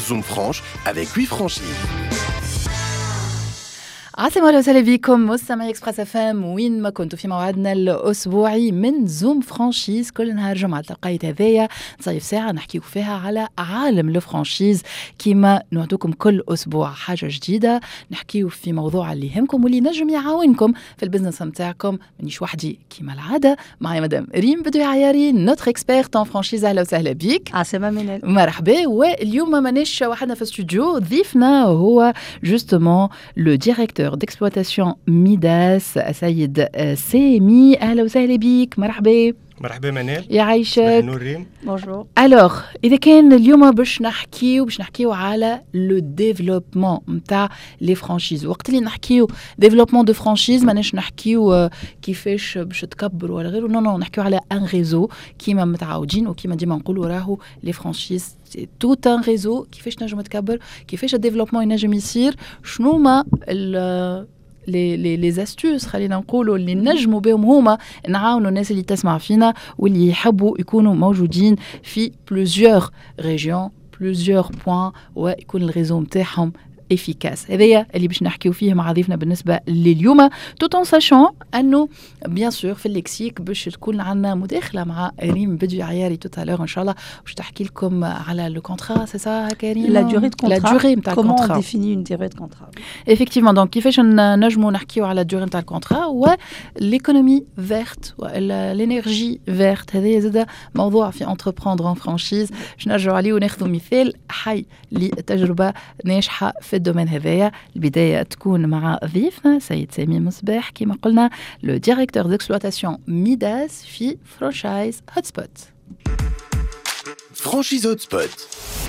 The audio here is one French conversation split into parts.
Zoom Franche avec 8 franchises. عسلامة وسهلا بكم مستمعي اكسبريس اف ام وين ما كنتوا في موعدنا الاسبوعي من زوم فرانشيز. كل نهار جمعه التقيت هذايا نصيف ساعه نحكيو فيها على عالم الفرانشيز كيما نوعدوكم كل اسبوع حاجه جديده نحكيو في موضوع اللي يهمكم واللي نجم يعاونكم في البزنس نتاعكم. مانيش وحدي كيما العاده معايا مدام ريم بدوي عياري نوتر اكسبيرت ان فرانشيز. اهلا وسهلا بيك. عسلامة منال. مرحبا. واليوم مانيش وحدنا في الاستوديو ضيفنا هو جوستومون لو ديريكتور d'exploitation ميداس سيد سامي. أهلا وسهلا بيك. مرحبا. مرحبا منال. يعيشك. نور ريم. بونجور. alors إذا كان اليوم باش نحكيو على لو ديفلوبمون نتاع لي فرانشيز. وقت اللي نحكيو ديفلوبمون دو فرانشيز ماناش نحكيو كيفاش باش تكبروا ولا غيره. نو نحكيو على ان ريزو كيما متعودين وكيما ديما نقولوا راهو لي فرانشيز توت ان ريزو. كيفاش نجم تكبر كيفاش الديفلوبمون ينجم يصير شنو ما لي استوس خلينا نقولوا اللي نجموا بهم هما نعاونوا الناس اللي تسمع فينا واللي يحبوا يكونوا موجودين في بلوزيور ريجيون بلوزيور بوين ويكون الريزو نتاعهم efficace. هذايا اللي باش نحكيو فيه مع ضيفنا بالنسبه لليوم tout en sachant انه بيان سور في الليكسيك باش تكون عندنا مداخله مع ريم بدوي عياري tout à l'heure ان شاء الله باش تحكي لكم على لو كونترا. سي سا كريم لا دوري دو كونترا. لا دوري نتاع الكونترا. كومون كومون ديفيني اون دوري دو كونترا. effectivement donc كيفاش نجموا نحكيو على الدوري نتاع الكونترا وليكونومي فيرت والانرجي فيرت. هذا زاد موضوع في انتربروندر ان فرانشيز باش نرجعوا عليه وناخذوا مثال حي لتجربه ناجحه في الدومين هذايا. البداية تكون مع ضيفنا سيد سامي مصباح كما قلنا لو ديريكتور ديكسبلواتاسيون ميداس في فرانشايز هوت سبوت. فرانشيز هوت سبوت.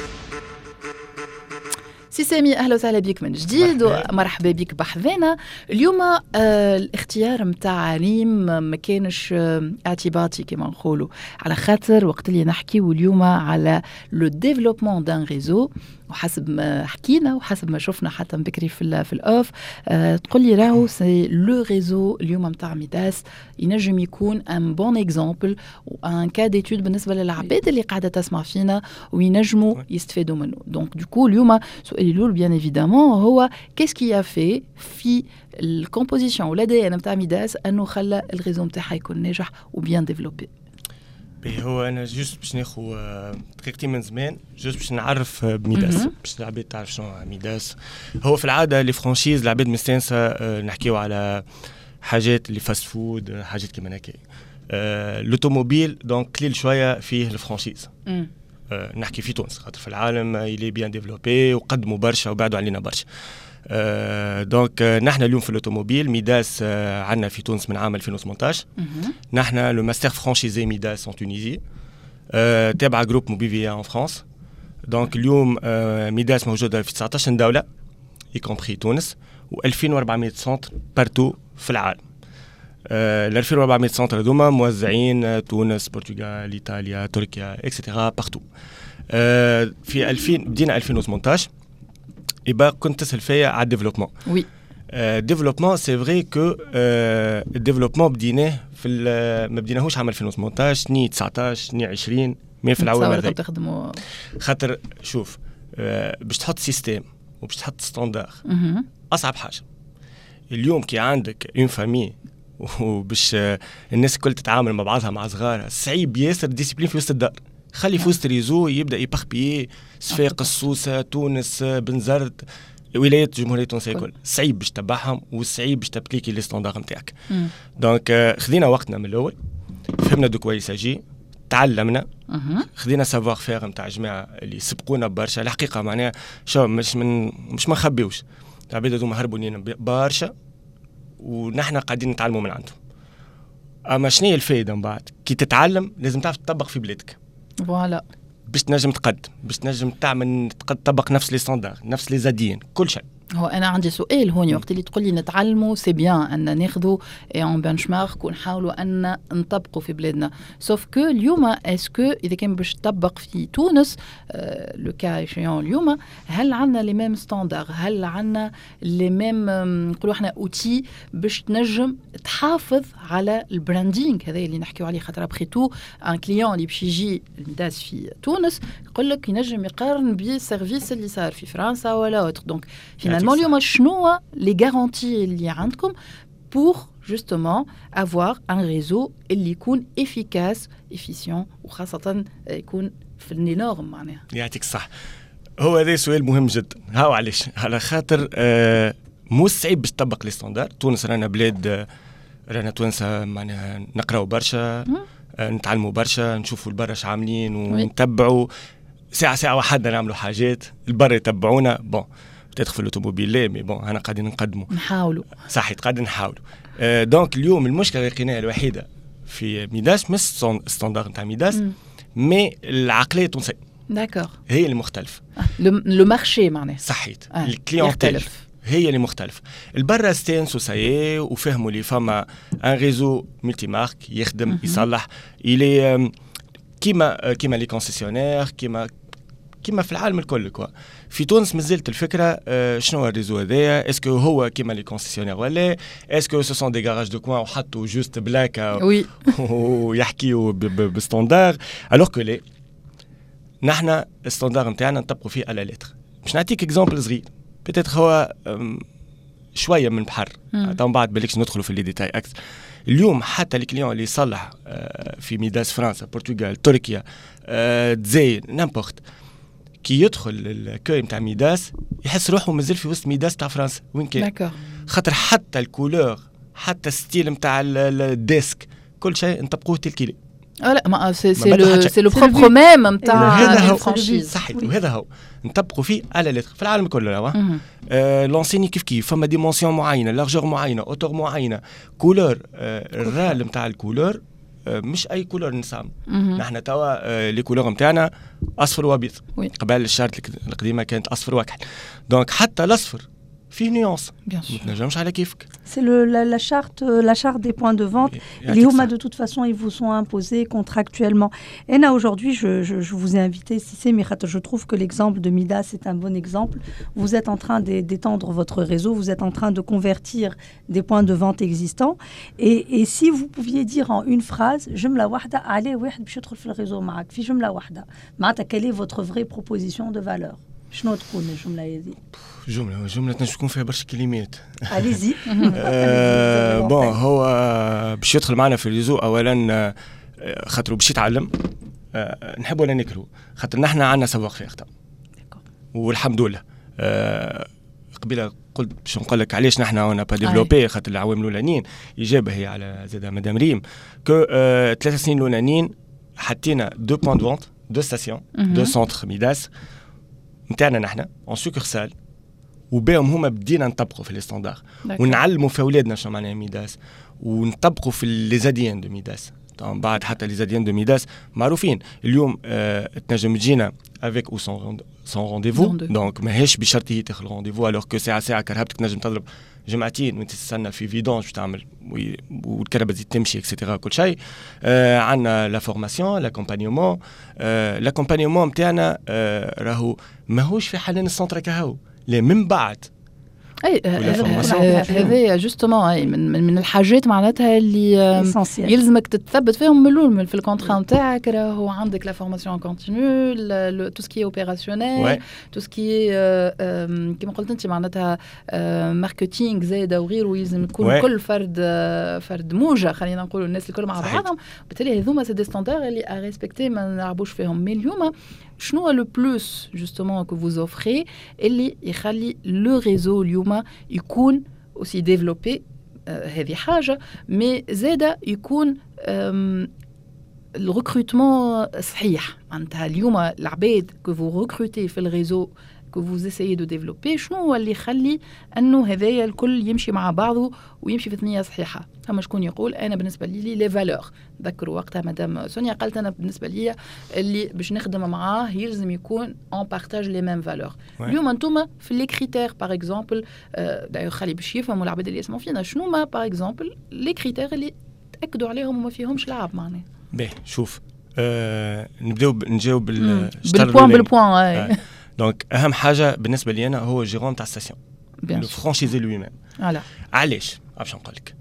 سي سامي أهلا وسهلا بك من جديد ومرحبا بك بحذانا. اليوم الاختيار متاع ريم ما كانش اعتباطي كما نقولوا على خاطر وقت اللي نحكيو اليوم على لو ديفلوبمون دان ريزو وحسب ما حكينا وحسب ما شفنا حتى بكري في الاوف تقول لي راهو سي لو ريزو اليوم متاع ميداس ينجم يكون ان بون اكزامبل وان كا ديتود بالنسبه للعباد اللي قاعده تسمع فينا وينجموا يستفادوا منه. دونك دوكو اليوم سؤالي الاول بيان ايفيدامون هو كيس كي في الكومبوزيسيون ولا دي ان متاع ميداس انه خلى الريزو نتاعها يكون ناجح وبيان ديفلوبي. هو انا جوست باش ناخذ دقيقتين من زمان جوست باش نعرف بميداس باش العباد تعرف شنو ميداس. هو في العاده لي فرانشيز العباد مستانسه نحكيو على حاجات اللي فاست فود حاجات كيما هكا. الاوتوموبيل دونك قليل شويه فيه الفرانشيز. نحكي في تونس خاطر في العالم يلي بيان ديفلوبي وقدموا برشا وبعدوا علينا برشا. دونك نحن اليوم في الاوتوموبيل ميداس عندنا في تونس من عام 2018. نحن لو ماستر فرانشيزي ميداس ان تونيزي تابع جروب موبيفيا ان فرانس. دونك اليوم ميداس موجوده في 19 دوله y compris تونس و2400 سنتر بارتو في العالم. ال 2400 سنتر هذوما موزعين تونس برتغال ايطاليا تركيا اكسترا بارتو. في 2000 بدينا 2018 يبقى كنت تسأل فيا على الديفلوبمون. وي الديفلوبمون سي فري كو الديفلوبمون بديناه في ما بديناهوش عام 2018 ني 19 ني 20 مي في العوام هذي تخدموا خاطر شوف باش تحط سيستيم وباش تحط ستاندار اصعب حاجه اليوم كي عندك اون فامي وباش الناس الكل تتعامل مع بعضها مع صغارها صعيب ياسر ديسيبلين في وسط الدار. خلي في وسط ريزو يبدا يبخبي صفاق السوسه تونس بنزرت ولايات الجمهوريه التونسيه الكل صعيب باش تتبعهم وصعيب باش تبليكي لي ستاندار نتاعك. دونك خذينا وقتنا من الاول فهمنا دو كويس اجي تعلمنا خذينا سافوار فير نتاع جماعه اللي سبقونا برشا. الحقيقه معناها شو مش ما نخبيوش العباد هذوما هربوا لينا برشا ونحن قاعدين نتعلموا من عندهم. اما شنو هي الفائده من بعد كي تتعلم لازم تعرف تطبق في بلادك فوالا باش تنجم تقدم باش تنجم تعمل تطبق نفس لي ستاندار نفس لي زادين كل شيء. هو انا عندي سؤال هون وقت اللي تقول لي نتعلموا سي بيان ان ناخذوا اون بنش مارك ونحاولوا ان نطبقوا في بلادنا سوف كو اليوم اسكو اذا كان باش تطبق في تونس لو كا ايشيون اليوم هل عندنا لي ميم ستاندار هل عندنا لي ميم نقولوا احنا اوتي باش تنجم تحافظ على البراندينغ هذا اللي نحكيو عليه خاطر ابخي تو ان كليون اللي باش يجي الميداس في تونس يقول لك ينجم يقارن بالسيرفيس اللي صار في فرنسا ولا اوتر دونك finalement اليوم شنو لي غارانتي اللي عندكم pour justement avoir un réseau اللي يكون efficace efficient وخاصة يكون في النورم معناها. يعطيك الصح. هو هذا سؤال مهم جدا. هاو علاش على خاطر مو صعيب باش تطبق لي ستاندار. تونس رانا بلاد رانا توانسة معناها نقراو برشا نتعلموا برشا نشوفوا البرا عاملين ونتبعوا ساعة واحدة نعملوا حاجات البرا يتبعونا بون تدخل في الاوتوموبيل لا مي بون انا قاعدين نقدموا نحاولوا صح قاعدين نحاولوا دونك اليوم المشكله اللي لقيناها الوحيده في ميداس مش ستاندار نتاع ميداس مي العقليه التونسيه داكور هي اللي مختلفه لو مارشي معناها صحيت الكليونتيل هي اللي مختلف البرا ستانسو سايي وفهموا لي فما ان ريزو ملتي مارك يخدم يصلح الي كيما لي كونسيسيونير كيما في العالم الكل كوا في تونس مازالت الفكره شنو الريزو هذايا اسكو هو كيما لي كونسيسيونير ولا اسكو سو سون دي غاراج دو كوان وحطوا جوست بلاكا ويحكيوا بستاندار الوغ كو لي نحنا الستاندار نتاعنا نطبقوا فيه على لتر باش نعطيك اكزامبل صغير بيتيتر هو شويه من بحر من بعد بالكش ندخلوا في لي ديتاي اكثر اليوم حتى الكليون اللي يصلح في ميداس فرنسا البرتغال تركيا تزايد نامبورت كي يدخل الكوي نتاع ميداس يحس روحه مازال في وسط ميداس تاع فرنسا وين كان خاطر حتى الكولور حتى الستيل نتاع الديسك كل شيء نطبقوه تلكيلي لا ما سي لو بروبر ميم نتاع الفرانشيز صحيح وهذا هو نطبقوا فيه على لتر في العالم كله لونسيني كيف فما ديمونسيون معينه لارجور معينه اوتور معينه كولور الرال نتاع الكولور مش اي كولور نسام نحن توا لي كولور نتاعنا اصفر وابيض قبل الشارت القديمه كانت اصفر وكحل دونك حتى الاصفر فيه نيونس ما تنجمش على كيفك c'est la charte des points de vente les HUMA de toute façon ils vous sont imposés contractuellement et là aujourd'hui je vous ai invité Cissé Mirat je trouve que l'exemple de Midas est un bon exemple vous êtes en train d'étendre votre réseau vous êtes en train de convertir des points de vente existants et si vous pouviez dire en une phrase جملة واحدة عليه واحد باش يدخل في الريزو معك في جملة واحدة معناتها quelle est votre vraie proposition de valeur شنو تكون الجملة هذه؟ جملة تكون فيها برشا كلمات. أليزي. بون هو باش يدخل معنا في الريزو أولا خاطر باش يتعلم نحب ولا نكره خاطر نحنا عندنا سواق في أخطاء. والحمد لله. قبيلة قلت باش نقول لك علاش نحنا هنا با ديفلوبي خاطر العوامل الأولانيين إجابة هي على زاد مدام ريم كو 3 سنين الأولانيين حطينا 2 بوان دو فونت 2 ستاسيون 2 سونتر ميداس نتاعنا نحنا اون سوكورسال وبهم هما بدينا نطبقوا في لي ستاندار ونعلموا في اولادنا شنو معناها ميداس ونطبقوا في لي زاديان دو ميداس طبعا بعد حتى لي زاديان دو ميداس معروفين اليوم تنجم تجينا افيك او سون رونديفو دونك ماهيش بشرط تاخذ رونديفو الوغ كو ساعه كرهبتك تنجم تضرب جمعتين وانت تستنى في فيدونج باش تعمل والكرهبه تزيد تمشي اكسيتيرا كل شيء عندنا لا فورماسيون لاكومبانيومون نتاعنا راهو ماهوش في حنان السونتر كهو لا من بعد اي هذا جوستومون من الحاجات معناتها اللي يلزمك تتثبت فيهم من الاول في الكونترا نتاعك راهو عندك لا فورماسيون كونتينيو تو سكي اوبيراسيونيل تو سكي كما قلت انت معناتها ماركتينغ زايده وغيره يلزم يكون كل فرد موجه خلينا نقولوا الناس الكل مع بعضهم بالتالي هذوما سي دي ستاندار اللي اريسبكتي ما نلعبوش فيهم مي اليوم شنو لو بلوس جوستومون كو فوز اوفري اللي يخلي لو ريزو اليوم يكون اوسي ديفلوبي هذه حاجه مي زاده يكون الريكروتمون صحيح معناتها اليوم العباد كو فو ريكروتي في الريزو que vous essayez de développer شنو هو اللي يخلي انه هذايا الكل يمشي مع بعضه ويمشي في ثنيه صحيحه. فما شكون يقول انا بالنسبه لي فالور، ذكروا وقتها مدام سونيا قالت انا بالنسبه لي اللي باش نخدم معاه يلزم يكون اون بارتاج لي ميم فالور. اليوم انتم في لي كريتير باغ اكزومبل دايو خلي باش يفهموا العباد اللي يسمعوا فينا شنو ما باغ اكزومبل لي كريتير اللي تاكدوا عليهم وما فيهمش لعب معناها. باهي شوف نجاوب بالبوان. دونك اهم حاجه بالنسبه لي انا هو جيرون تاع ستاسيون لو فرانشيزي لوي ميم. علاش باش نقول لك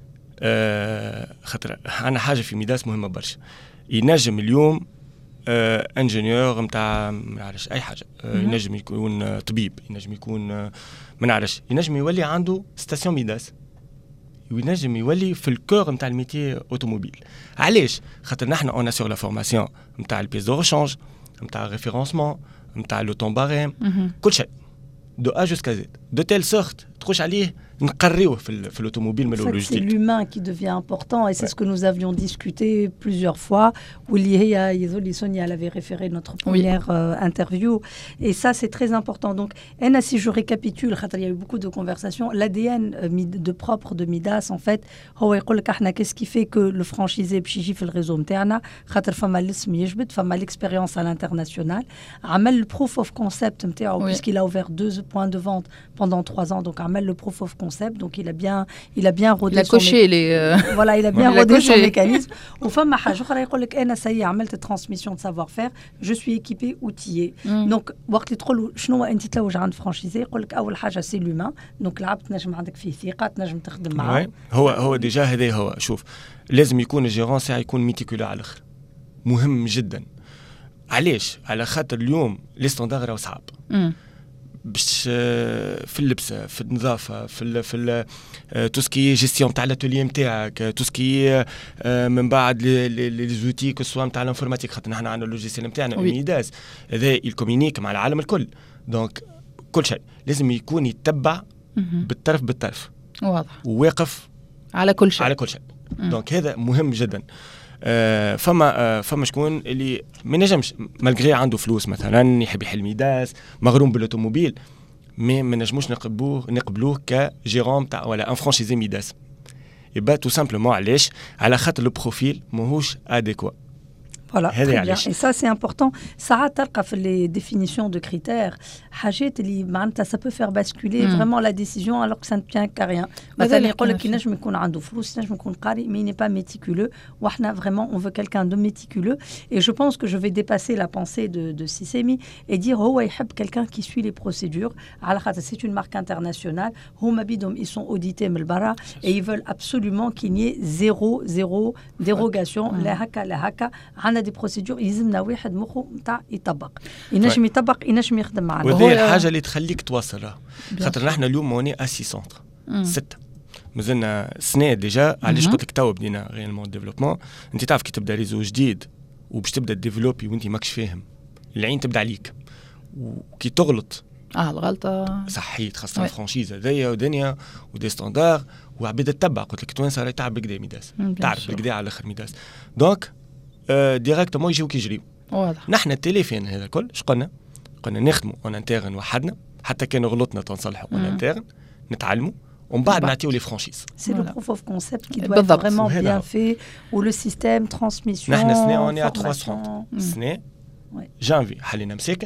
خاطر عندنا حاجه في ميداس مهمه برشا. ينجم اليوم انجينيور نتاع ما نعرفش اي حاجه، ينجم يكون طبيب، ينجم يكون ما نعرفش، ينجم يولي عنده ستاسيون ميداس، وينجم يولي في الكور نتاع الميتي اوتوموبيل. علاش؟ خاطر نحن اون سور لا فورماسيون نتاع البيس دو ريشانج، نتاع ريفيرونسمون، نتاع لو طون باريم، كل شيء دو ا جوسكا زد دو تيل سورت تخش عليه نقريوه في الautomobile mais le c'est l'humain qui devient important et c'est ce que nous avions discuté plusieurs fois où Sonia elle avait référé notre première interview et ça c'est très important. Donc si je récapitule, il y a eu beaucoup de conversations, l'ADN de propre de Midas en fait هو يقول لك احنا qu'est-ce qui fait que le franchisé باش يجي في الريزو نتاعنا خاطر فما الاسم يجبد، فما l'expérience à l'international، عمل le proof of concept نتاعو puisqu'il a ouvert 2 points de vente pendant 3 ans, donc عمل le proof of concept. Donc il a bien rodé son voilà, il a bien rodé son mécanisme. Ou femme حاجه اخرى يقول لك انا سي عملت transmission de savoir-faire, je suis équipé outillé. Donc وقت اللي تقول شنو انت تلوج عند فرانشيزي يقول لك اول حاجه سي لومان، دونك لعبت نجم عندك فيه ثقه تنجم تخدم معاه. هو ديجا هذا هو. شوف لازم يكون الجيرون ساعه يكون ميتيكولا على الاخر، مهم جدا. علاش؟ على خاطر اليوم لي ستاندار راهو صعب باش في اللبسه، في النظافه، في توسكي جيستيون تاع الاتولي نتاعك، توسكي من بعد لي زوتي كو سوا نتاع الانفورماتيك، خاطر نحن عندنا اللوجيسيال نتاعنا ميداس هذا يكومونيك مع العالم الكل. دونك كل شيء لازم يكون يتبع بالطرف واضح وواقف على كل شيء دونك هذا مهم جدا. فما شكون اللي ما نجمش مالغري عنده فلوس مثلا يحب يحل ميداس مغروم بالاوتوموبيل، ما نجموش نقبلوه كجيرون تاع ولا ان فرانشيزي ميداس. يبقى تو سامبلومون علاش؟ على خاطر لو بروفيل ماهوش اديكوا. Voilà, très bien. Et ça, c'est important. Ça les définitions de critères. Ça peut faire basculer vraiment la décision alors que ça ne tient qu'à rien. Mais il n'est pas méticuleux. Vraiment, on veut quelqu'un de méticuleux. Et je pense que je vais dépasser la pensée de Sissemi et dire quelqu'un qui suit les procédures. C'est une marque internationale. Ils sont audités et ils veulent absolument qu'il n'y ait zéro dérogation. des procédures يلزمنا واحد مخه نتاع يطبق، ينجم يطبق ينجم يخدم معنا. وهذه الحاجه اللي تخليك تواصل. خاطر نحن اليوم موني اسي سونتر 6 مازلنا سنه ديجا. علاش قلت لك تو بدينا ريالمون ديفلوبمون؟ انت تعرف كي تبدا ريزو جديد وباش تبدا ديفلوبي وانت ماكش فاهم، العين تبدا عليك وكي تغلط الغلطه صحيت خاصه الفرانشيز هذيا ودنيا ودي ستاندار وعباد تتبع. قلت لك توانسه راهي تعب بكدا ميداس، تعرف بكدا على الاخر ميداس. دونك ديريكتومون يجيو كيجريو. نحن التليفون هذا الكل اش قلنا نخدموا اون انترن وحدنا، حتى كان غلطنا تنصلحوا اون انترن نتعلموا ومن بعد نعطيو لي فرانشيز. سي لو بروف اوف كونسيبت كي دو être vraiment bien fait ou le système transmission. نحن سنه اوني ا 300 سنه جانفي حلينا مساكن.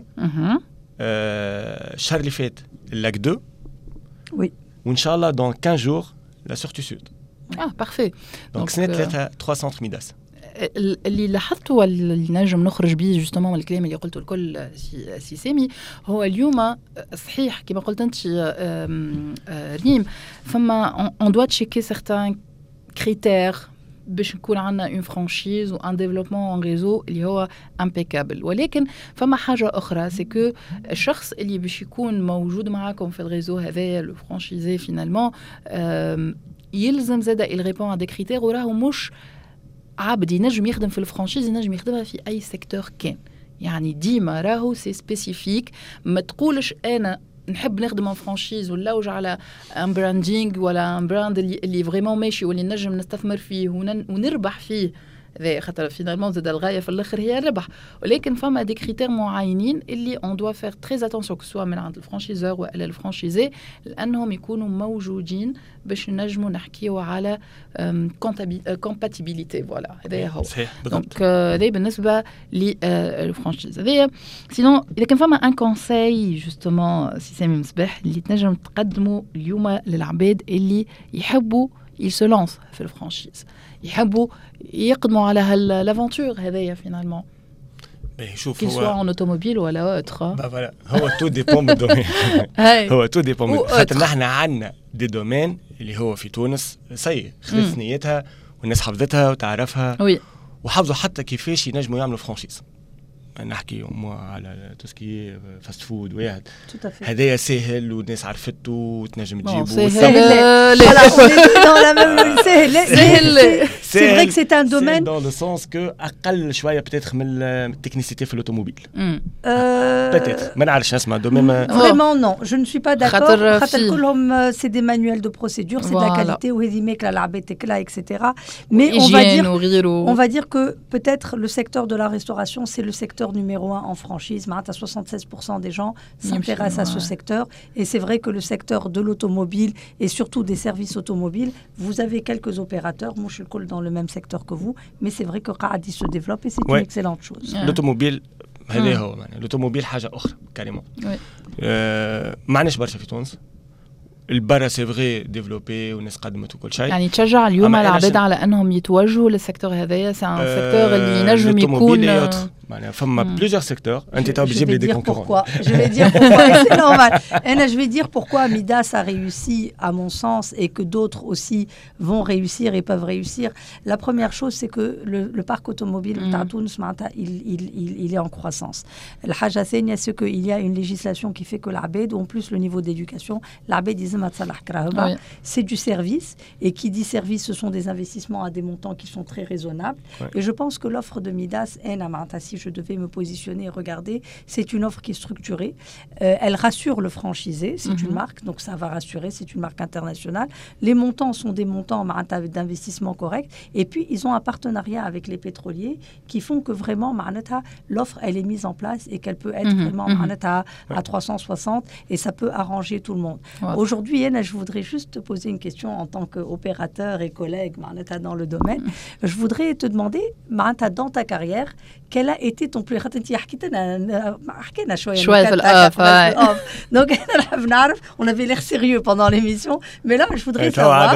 الشهر اللي فات لاك 2 وي وان شاء الله دون 15 جور لا سورتو سود. بارفي. دونك سنه 3 سنتر ميداس. اللي لاحظته واللي نجم نخرج به جوستومون من الكلام اللي قلته الكل سي سامي هو اليوم صحيح كما قلت انت ريم، فما اون دوا تشيكي سيغتان كريتير باش نكون عندنا اون فرانشيز وان ديفلوبمون ان ريزو اللي هو امبيكابل. ولكن فما حاجه اخرى سي كو الشخص اللي باش يكون موجود معاكم في الريزو هذايا لو فرانشيزي فينالمون يلزم زاده يريبون ا دي كريتير وراهو مش عبد ينجم يخدم في الفرانشيز، ينجم يخدمها في أي سيكتور كان. يعني ديما راهو سي سبيسيفيك، ما تقولش أنا نحب نخدم فرانشيز ولا وجع على ان براندينغ ولا ان براند اللي فريمون ماشي واللي نجم نستثمر فيه ونربح فيه هذا خاطر فينالمون زاد الغايه في الاخر هي الربح ولكن فما دي كريتير معينين اللي اون دوا فير تري اتونسيون سواء من عند الفرانشيزور ولا الفرانشيزي لانهم يكونوا موجودين باش نجموا نحكيوا على كومباتيبيليتي فوالا هذا هو دونك هذا بالنسبه للفرانشيز هذا سينون اذا كان فما ان كونساي جوستومون سي سامي مصباح اللي تنجم تقدموا اليوم للعباد اللي يحبوا يسلونس في الفرانشيز يحبوا يقدموا على هالافونتور هذايا فينالمون شوف كي سوا ان اوتوموبيل ولا اوتر فوالا هو تو ديبون من الدومين هو تو ديبون من خاطر نحن عندنا دي دومين اللي هو في تونس سي خلص نيتها والناس حفظتها وتعرفها وحافظوا حتى كيفاش ينجموا يعملوا فرانشيز نحكي على توسكي فاست فود واحد هذايا سهل والناس عرفته وتنجم تجيبه سهل سي فري كو سي ان دومين dans le sens que اقل شويه بتاتخ من التكنيسيتي في الاوتوموبيل بتاتخ ما نعرفش اسمع دومين فريمون نو جو نو سوي با داكور خاطر كلهم سي دي مانويل دو بروسيدور سي لا كاليتي وهذه ماكله العباد تاكلها اكسيتيرا مي on va dire que peut-être le secteur de la restauration c'est le secteur numéro 1 en franchise. 76% des gens s'intéressent à ce secteur. Et c'est vrai que le secteur de l'automobile et surtout des services automobiles, vous avez quelques opérateurs, moi je suis dans le même secteur que vous, mais c'est vrai que Qaadi se développe et c'est une excellente chose. L'automobile, l'automobile حاجة أخرى كاريمون. ما عندناش برشا في تونس. البرا سي فغي ديفلوبي والناس قدمت وكل شيء يعني تشجع اليوم العباد على انهم يتوجهوا للسيكتور هذايا سي ان سيكتور اللي ينجم يكون معناها فما بليزيور سيكتور انت تو بتجيب لي دي كونكورون je vais dire pourquoi c'est normal et je vais dire pourquoi Midas a réussi à mon sens et que d'autres aussi vont réussir et peuvent réussir. La première chose c'est que le parc automobile تاع تونس معناتها il est en croissance. الحاجه الثانيه c'est que il y a une législation qui fait que العباد en plus le niveau d'éducation العباد c'est du service et qui dit service ce sont des investissements à des montants qui sont très raisonnables et je pense que l'offre de Midas si je devais me positionner et regarder c'est une offre qui est structurée elle rassure le franchisé c'est une marque donc ça va rassurer c'est une marque internationale les montants sont des montants d'investissement corrects et puis ils ont un partenariat avec les pétroliers qui font que vraiment l'offre elle est mise en place et qu'elle peut être vraiment à 360 et ça peut arranger tout le monde. Aujourd'hui, je voudrais juste te poser une question en tant qu'opérateur et collègue dans le domaine. Je voudrais te demander, dans ta carrière, quel a été ton plus... Donc, on avait l'air sérieux pendant l'émission, mais là, je voudrais savoir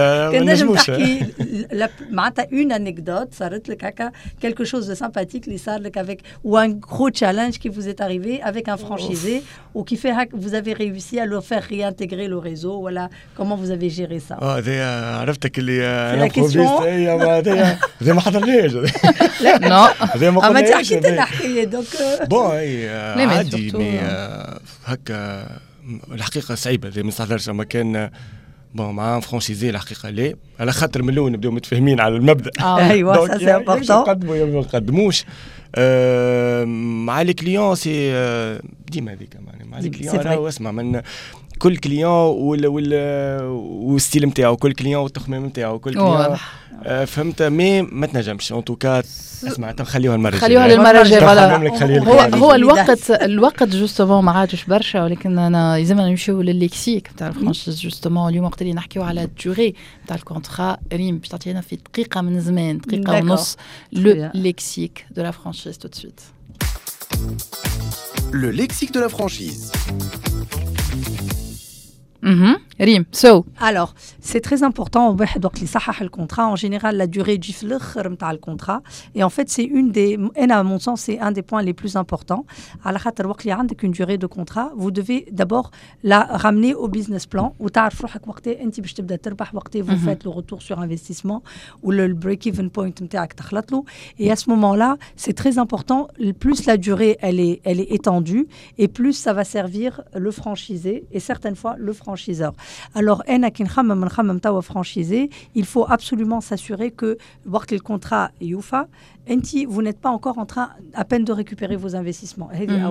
une anecdote, quelque chose de sympathique, ou un gros challenge qui vous est arrivé avec un franchisé ou qui fait que vous avez réussi à le faire réintégrer le réseau. Voilà, comment vous avez géré ça? عرفتك اللي انا زي ما حضرناش نو ما تحكي لنا حكايه دونك بون عادي مي هكا الحقيقه صعيبه زي ما نستحضرش اما كان بون مع فرانشيزي الحقيقه لا على خاطر من الاول نبداو متفاهمين على المبدا ايوه سا سي امبورطون نقدموا يا ما نقدموش مع لي كليون سي ديما هذيك مع لي كليون راهو اسمع من كل كليون والستيل نتاعو كل كليون والتخمام نتاعو كل كليون فهمت مي ما تنجمش ان توكا اسمع نخليوها المره الجايه خليوها للمره الجايه هو الوقت جوستومون ما عادش برشا ولكن انا لازمنا نمشيو للليكسيك نتاع الفرانشيز جوستومون اليوم وقت اللي نحكيو على الدوري نتاع الكونترا ريم باش تعطينا في دقيقه من زمان دقيقه ونص لو ليكسيك دو لا فرانشيز تو سويت Le lexique de la franchise. Rim, so. Alors, c'est très important. Le contrat, en général, la durée du contrat. Et en fait, c'est à mon sens, c'est un des points les plus importants. Avec une durée de contrat, vous devez d'abord la ramener au business plan. Vous faites le retour sur investissement ou le break-even point. Et à ce moment-là, c'est très important. Plus la durée, elle est étendue et plus ça va servir le franchisé et certaines fois le franchiseur. Alors, أنا كي نخمم franchisé, il faut absolument s'assurer que le contrat يوفى vous n'êtes pas encore en train à peine de récupérer vos investissements.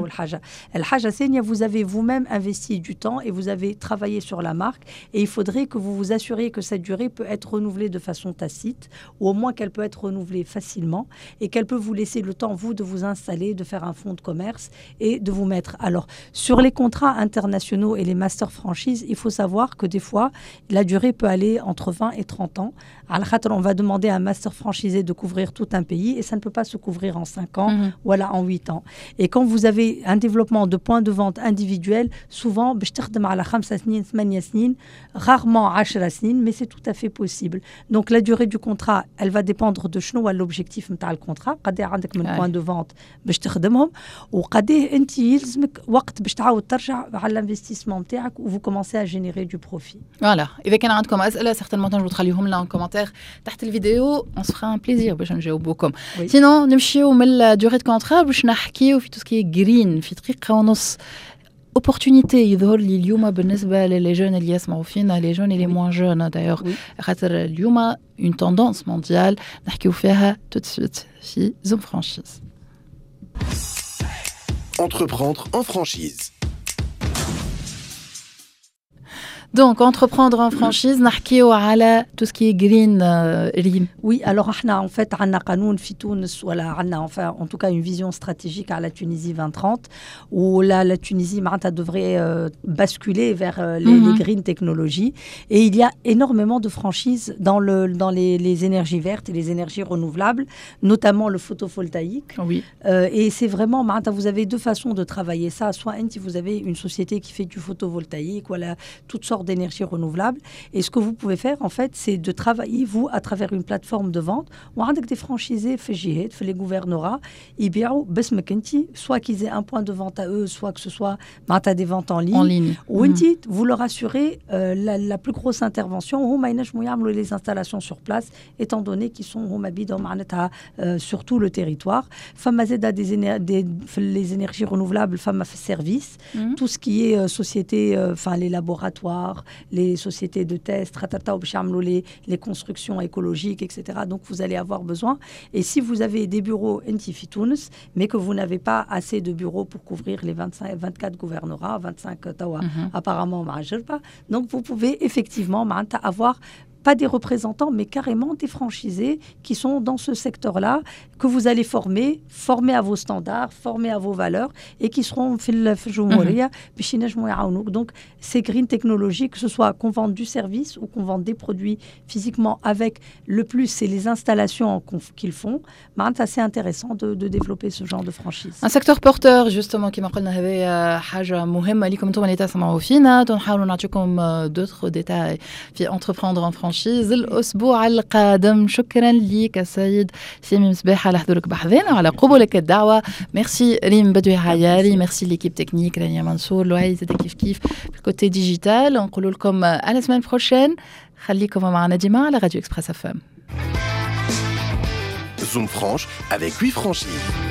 Vous avez vous-même investi du temps et vous avez travaillé sur la marque et il faudrait que vous vous assuriez que cette durée peut être renouvelée de façon tacite ou au moins qu'elle peut être renouvelée facilement et qu'elle peut vous laisser le temps, vous, de vous installer, de faire un fonds de commerce et de vous mettre. Alors, sur les contrats internationaux et les master franchises, il faut savoir que des fois, la durée peut aller entre 20 et 30 ans. On va demander à un master franchisé de couvrir tout un pays et ça ne peut pas se couvrir en 5 ans ou en 8 ans. Et quand vous avez un développement de points de vente individuels, souvent, rarement 10 سنين, mais c'est tout à fait possible. Donc la durée du contrat, elle va dépendre de l'objectif de contrat. قد عندك من points de vente باش تخدمهم وقد انت يلزمك وقت باش تعاود ترجع على l'investissement نتاعك و vous commencez à générer du profit. Voilà. إذا كان عندكم أسئلة certainement تنجموا تخليهم لنا en commentaire تحت الفيديو, on se fera un plaisir باش نجاوبوكم. Sinon نمشيو من la durée de contrat باش نحكيو في tout ce qui est green في دقيقة ونص. Opportunité يظهر لي اليوم بالنسبة للي جون اللي يسمعوا فينا les jeunes et les moins jeunes d'ailleurs. خاطر اليوم une tendance mondiale نحكيو فيها tout de suite في Zoom Franchise. Entreprendre en franchise. Donc, entreprendre en franchise, نحكيو على tout ce qui est green, Rym. Oui, alors en fait, on a قانون في تونس ولا عندنا enfin en tout cas une vision stratégique à la Tunisie 2030 où la Tunisie devrait basculer vers les green technologies et il y a énormément de franchises dans les énergies vertes et les énergies renouvelables, notamment le photovoltaïque. Oui. Et c'est vraiment vous avez deux façons de travailler ça, soit vous avez une société qui fait du photovoltaïque, voilà, toutes sortes d'énergie renouvelable. Et ce que vous pouvez faire, en fait, c'est de travailler, vous, à travers une plateforme de vente, ou avec des franchisés, fait les gouvernorats, soit qu'ils aient un point de vente à eux, soit que ce soit des ventes en ligne. Ou vous leur assurez la plus grosse intervention, les installations sur place, étant donné qu'ils sont sur tout le territoire. Les énergies renouvelables, services, tout ce qui est société, les laboratoires, les sociétés de test, les constructions écologiques, etc. Donc, vous allez avoir besoin. Et si vous avez des bureaux Tunis, mais que vous n'avez pas assez de bureaux pour couvrir les 24 gouvernorats, 25 tawa, apparemment, donc vous pouvez effectivement avoir pas des représentants, mais carrément des franchisés qui sont dans ce secteur-là, que vous allez former à vos standards, former à vos valeurs, et qui seront donc ces green technologies, que ce soit qu'on vende du service ou qu'on vende des produits physiquement avec le plus, c'est les installations qu'ils font. C'est assez intéressant de développer ce genre de franchise. Un secteur porteur, justement, qui m'a قلنا هذه حاجة مهمة لكم انتم اللي تسمعوا فينا. نحاولوا نعطيكم d'autres détails في entreprendre en franchise الأسبوع القادم. شكرا لك السيد سامي مصباح على حضورك بحذنا وعلى قبولك الدعوة. ميرسي ريم بدوي عياري، ميرسي ليكيب تكنيك رانيا منصور لؤي زاد كيف في الكوتي ديجيتال. نقول لكم à la semaine prochaine. خليكم معنا ديما على راديو إكسبريس FM. Zoom Franche avec 8 franchises.